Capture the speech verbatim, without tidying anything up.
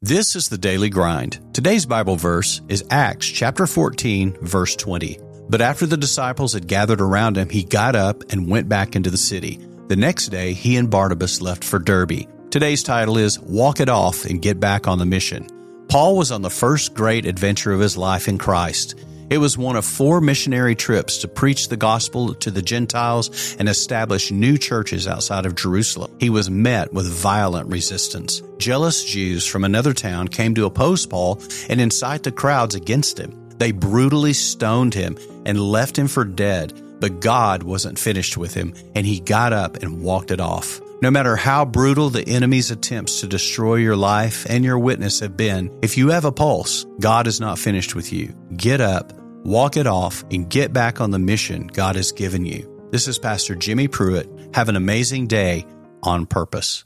This is the Daily Grind. Today's Bible verse is Acts chapter fourteen, verse twenty. But after the disciples had gathered around him, he got up and went back into the city. The next day, he and Barnabas left for Derbe. Today's title is Walk It Off and Get Back on the Mission. Paul was on the first great adventure of his life in Christ. It was one of four missionary trips to preach the gospel to the Gentiles and establish new churches outside of Jerusalem. He was met with violent resistance. Jealous Jews from another town came to oppose Paul and incite the crowds against him. They brutally stoned him and left him for dead, but God wasn't finished with him, and he got up and walked it off. No matter how brutal the enemy's attempts to destroy your life and your witness have been, if you have a pulse, God is not finished with you. Get up, walk it off, and get back on the mission God has given you. This is Pastor Jimmy Pruitt. Have an amazing day on purpose.